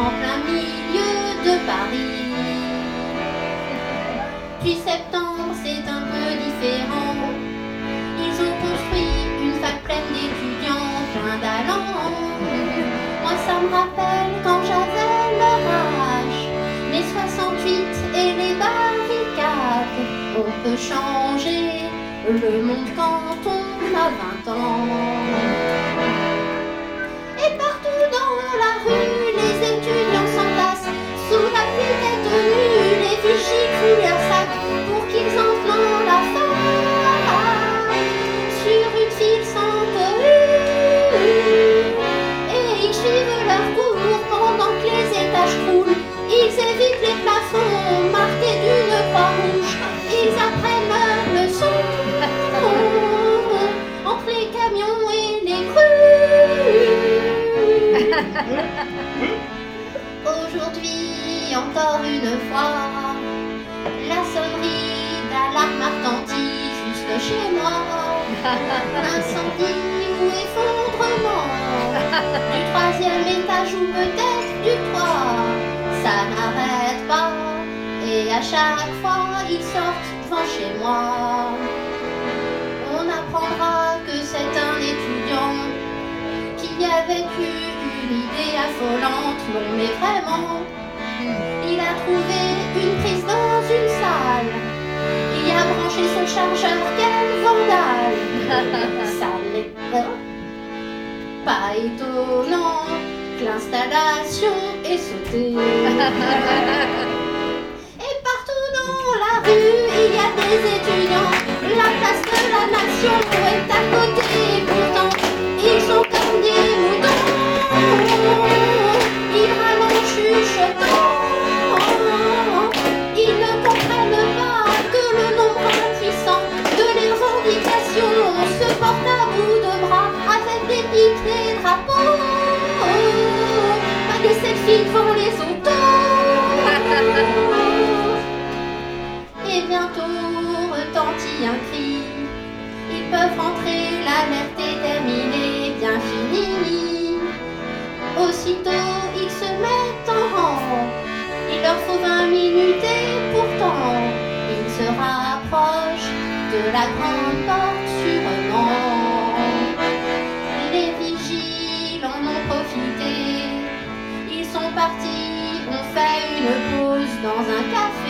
en plein milieu de Paris. Puis septembre, c'est un peu différent. Ils ont construit une fac pleine d'étudiants, plein d'allants. Moi, ça me rappelle quand j'avais leur âge, mes 68 et les barricades. On peut changer le monde quand on a 20 ans. Et partout dans la rue, les étudiants s'entassent sous la pluie tête nue, les vigiles fouillent leurs sacs pour qu'ils entrent dans la fac. Sur une file sans cohue, et ils suivent leur cours pendant que les étages croulent. Ils évitent les plafonds marqués d'une croix rouge. Ils apprennent leur leçon entre les camions et les crues. Aujourd'hui, encore une fois, la sonnerie d'alarme retentit juste chez moi. Incendie ou effondrement du 3e étage ou peut-être du toit, ça n'arrête pas. Et à chaque fois, ils sortent devant chez moi. On apprendra que c'est un étudiant qui a vécu une idée affolante. Non mais vraiment, il a trouvé une prise dans une salle. Il a branché son chargeur, quel vandale. Ça n'est pas étonnant que l'installation est sautée. Et partout dans la rue, il y a des étudiants. La place de la nation est à côté. Pourtant, ils sont comme des moutons. Ils rallongent chuchotant. Ils ne comprennent pas que le nombre impuissant de les revendications se porte à bout de bras avec des piques, des drapeaux, pas des selfies devant les autos. Et bientôt retentit un cri. Ils peuvent rentrer, l'alerte est terminée, bien finie. Aussitôt ils se mettent en rang. Il leur faut 20 minutes et pourtant ils se rapprochent de la grande porte sûrement. Les vigiles en ont profité. Ils sont partis, ont fait une pause dans un café.